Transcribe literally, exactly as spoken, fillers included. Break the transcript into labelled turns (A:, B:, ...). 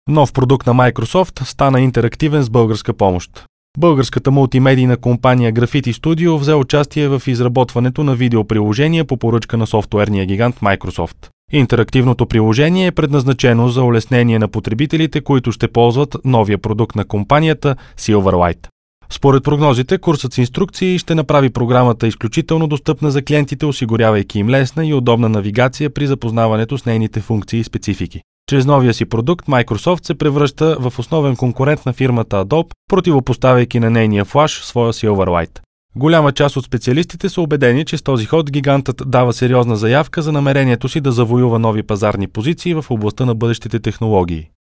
A: Нов продукт на Microsoft стана интерактивен с българска помощ. Българската мултимедийна компания Graffiti Studio взе участие в изработването на видеоприложение по поръчка на софтуерния гигант Microsoft. Интерактивното приложение е предназначено за улеснение на потребителите, които ще ползват новия продукт на компанията Silverlight. Според прогнозите, курсът с инструкции ще направи програмата изключително достъпна за клиентите, осигурявайки им лесна и удобна навигация при запознаването с нейните функции и специфики. Чрез новия си продукт Microsoft се превръща в основен конкурент на фирмата Adobe, противопоставяйки на нейния флаш своя Silverlight. Голяма част от специалистите са убедени, че с този ход гигантът дава сериозна заявка за намерението си да завоюва нови пазарни позиции в областта на бъдещите технологии.